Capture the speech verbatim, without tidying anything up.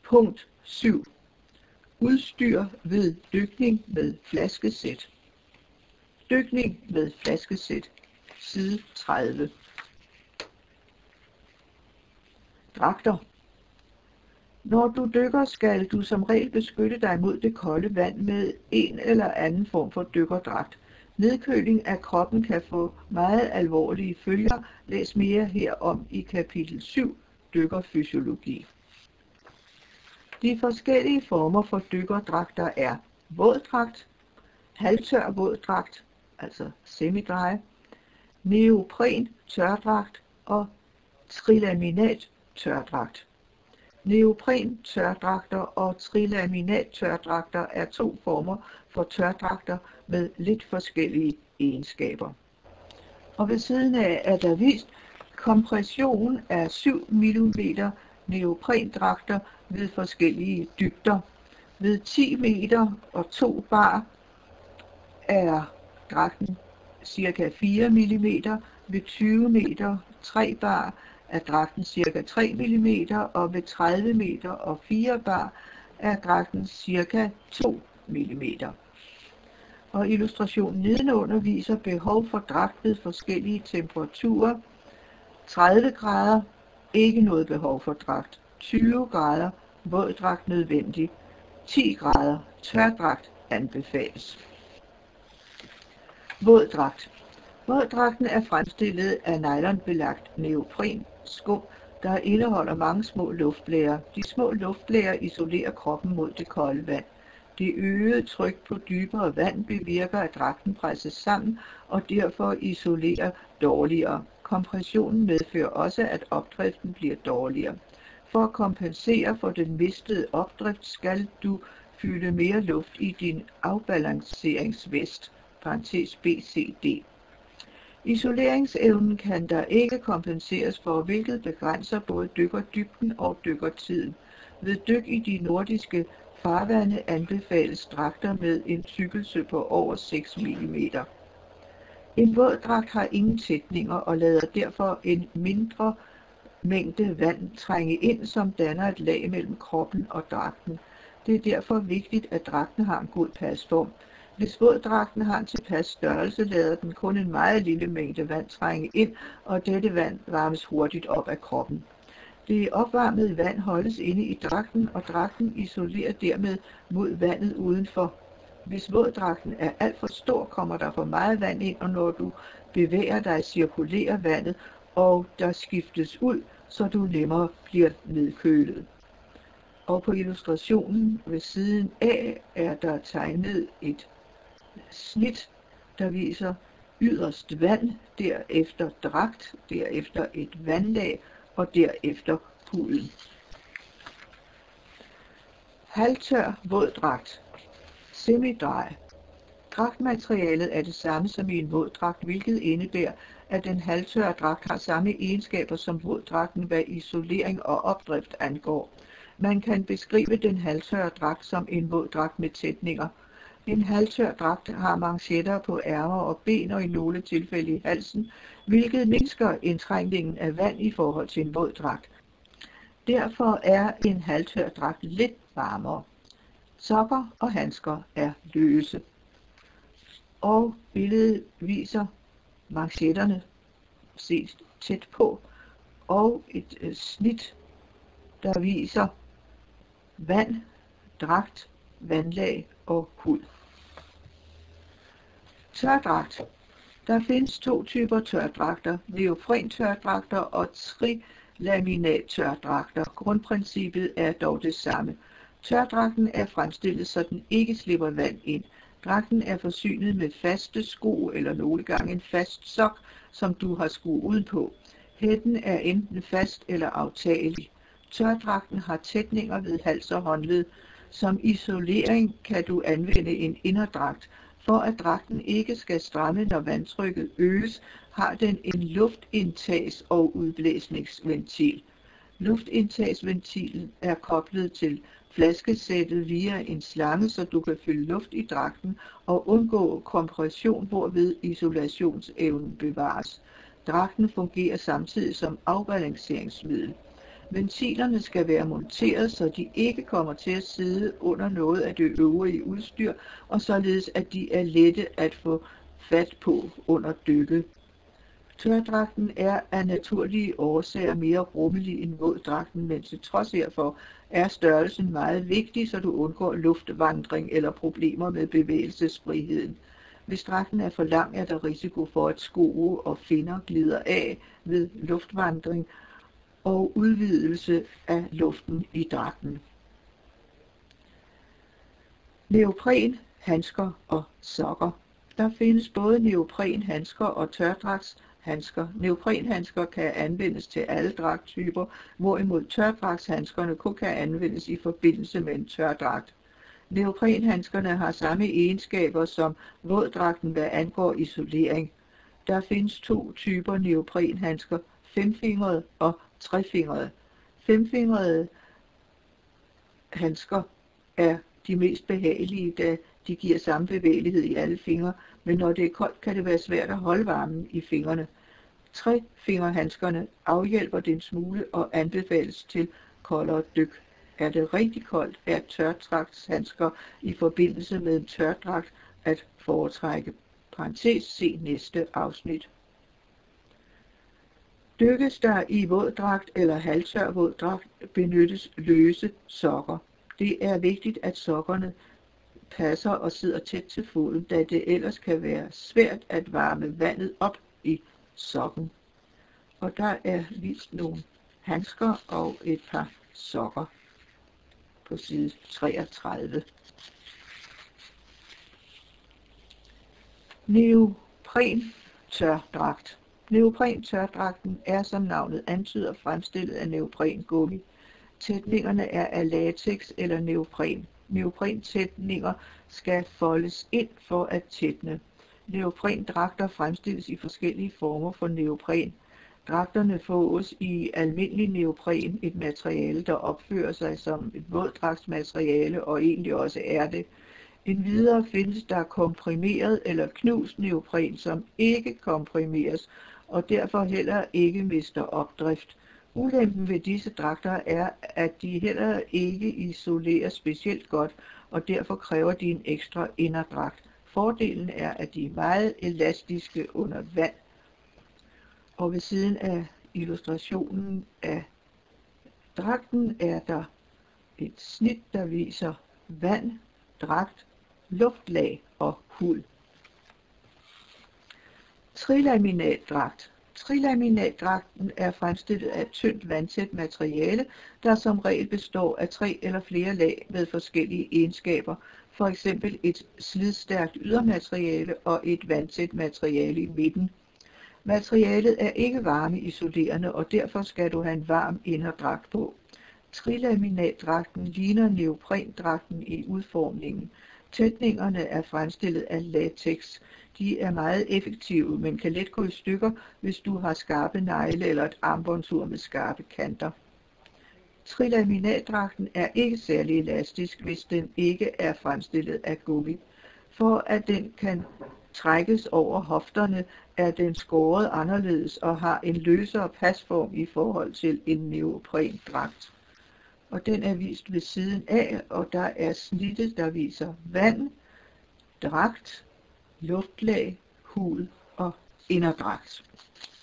Punkt syv. Udstyr ved dykning med flaskesæt. Dykning med flaskesæt. Side tredive. Dragter. Når du dykker, skal du som regel beskytte dig mod det kolde vand med en eller anden form for dykkerdragt. Nedkøling af kroppen kan få meget alvorlige følger. Læs mere herom i kapitel syv, dykkerfysiologi. De forskellige former for dykkerdragter er våddragt, halvtør våddragt, altså semidry, neopren tørdragt og trilaminat tørdragt. Neopren tørdragter og trilaminat tørdragter er to former for tørdragter med lidt forskellige egenskaber. Og ved siden af er der vist kompression af syv millimeter neoprendragter ved forskellige dybder. Ved ti meter og to bar er dragten ca. fire millimeter, ved tyve meter tre bar er dragten ca. tre millimeter, og ved tredive meter og fire bar er dragten ca. to millimeter. Og illustrationen nedenunder viser behov for dragt ved forskellige temperaturer. tredive grader, ikke noget behov for dragt. tyve grader, våddragt nødvendig. ti grader, tørdragt anbefales. Våddragt. Våddragten er fremstillet af nylonbelagt neopren skum, der indeholder mange små luftblærer. De små luftblærer isolerer kroppen mod det kolde vand. Det øgede tryk på dybere vand bevirker, at dragten presses sammen og derfor isolerer dårligere. Kompressionen medfører også, at opdriften bliver dårligere. For at kompensere for den mistede opdrift skal du fylde mere luft i din afbalanceringsvest, parentes B C D. Isoleringsevnen kan der ikke kompenseres for, hvilket begrænser både dykkerdybden og dykkertiden. Ved dyk i de nordiske farvande anbefales dragter med en tykkelse på over seks millimeter. En våddragt har ingen tætninger og lader derfor en mindre mængde vand trænge ind, som danner et lag mellem kroppen og dragten. Det er derfor vigtigt, at dragten har en god pasform. Hvis våddragten har en tilpas størrelse, lader den kun en meget lille mængde vand trænge ind, og dette vand varmes hurtigt op af kroppen. Det opvarmede vand holdes inde i dragten, og dragten isolerer dermed mod vandet udenfor. Hvis våddragten er alt for stor, kommer der for meget vand ind, og når du bevæger dig, cirkulerer vandet, og der skiftes ud, så du nemmere bliver nedkølet. Og på illustrationen ved siden af er der tegnet et snit, der viser yderst vand, derefter dragt, derefter et vandlag og derefter huden. Halvtør våddragt. Semidry. Dragtmaterialet er det samme som i en våddragt, hvilket indebærer, at den halvtørre dragt har samme egenskaber som våddragten, hvad isolering og opdrift angår. Man kan beskrive den halvtørre dragt som en våddragt med tætninger. En halvtør dragt har manchetter på ærmer og ben og i nogle tilfælde i halsen, hvilket mindsker indtrængningen af vand i forhold til en våddragt. Derfor er en halvtør dragt lidt varmere. Sokker og handsker er løse. Og billedet viser manchetterne set tæt på, og et øh, snit, der viser vand, dragt, vandlag og hud. Tørdragt. Der findes to typer tørdragter, neoprentørdragter og trilaminattørdragter. Grundprincippet er dog det samme. Tørdragten er fremstillet, så den ikke slipper vand ind. Dragten er forsynet med faste sko eller nogle gange en fast sok, som du har skruet udenpå. Hætten er enten fast eller aftagelig. Tørdragten har tætninger ved hals og håndled. Som isolering kan du anvende en inderdragt. For at dragten ikke skal stramme, når vandtrykket øges, har den en luftindtags- og udblæsningsventil. Luftindtagsventilen er koblet til flaskesættet via en slange, så du kan fylde luft i dragten og undgå kompression, hvorved isolationsevnen bevares. Dragten fungerer samtidig som afbalanceringsmiddel. Ventilerne skal være monteret, så de ikke kommer til at sidde under noget af det øvrige udstyr, og således at de er lette at få fat på under dykket. Tørdragten er af naturlige årsager mere rummelig end våddragten, men til trods herfor er størrelsen meget vigtig, så du undgår luftvandring eller problemer med bevægelsesfriheden. Hvis dragten er for lang, er der risiko for, at sko og finner glider af ved luftvandring og udvidelse af luften i dragten. Neopren, handsker og sokker. Der findes både neoprenhandsker og tørdragtshandsker. Neoprenhandsker kan anvendes til alle dragttyper, hvorimod tørdragtshandskerne kun kan anvendes i forbindelse med en tørdragt. Neoprenhandskerne har samme egenskaber som våddragten, hvad angår isolering. Der findes to typer neoprenhandsker, femfingrede og trefingrede. Femfingrede handsker er de mest behagelige, da de giver samme bevægelighed i alle fingre, men når det er koldt, kan det være svært at holde varmen i fingrene. Trefingerhandskerne afhjælper den smule og anbefales til koldere dyk. Er det rigtig koldt, er tørdragtshandsker i forbindelse med en tørdragt at foretrække. Parentes, se næste afsnit. Dykkes der i våddragt eller halvtør våddragt, benyttes løse sokker. Det er vigtigt, at sokkerne passer og sidder tæt til foden, da det ellers kan være svært at varme vandet op i sokken. Og der er vist nogle handsker og et par sokker på side treogtredive. Neopren tørdragt. Neopren tørdragten er, som navnet antyder, fremstillet af neoprengummi. Tætningerne er af latex eller neopren. Neoprentætninger skal foldes ind for at tætne. Neoprendragter fremstilles i forskellige former for neopren. Dragterne fås i almindelig neopren, et materiale, der opfører sig som et våddragtsmateriale og egentlig også er det. Endvidere findes der komprimeret eller knust neopren, som ikke komprimeres og derfor heller ikke mister opdrift. Ulempen ved disse dragter er, at de heller ikke isolerer specielt godt, og derfor kræver de en ekstra inderdragt. Fordelen er, at de er meget elastiske under vand. Og ved siden af illustrationen af dragten er der et snit, der viser vand, dragt, luftlag og hud. Trilaminatdragt. Trilaminatdragten er fremstillet af et tyndt vandtæt materiale, der som regel består af tre eller flere lag med forskellige egenskaber, for eksempel et slidstærkt ydermateriale og et vandtæt materiale i midten. Materialet er ikke varmeisolerende, og derfor skal du have en varm inderdragt på. Trilaminatdragten ligner neoprendragten i udformningen. Tætningerne er fremstillet af latex. De er meget effektive, men kan let gå i stykker, hvis du har skarpe negle eller et armbåndsur med skarpe kanter. Trilaminatdragten er ikke særlig elastisk, hvis den ikke er fremstillet af gummi. For at den kan trækkes over hofterne, er den skåret anderledes og har en løsere pasform i forhold til en neoprendragt. Og den er vist ved siden af, og der er snittet, der viser vand, dragt, luftlag, hud og inderdragt.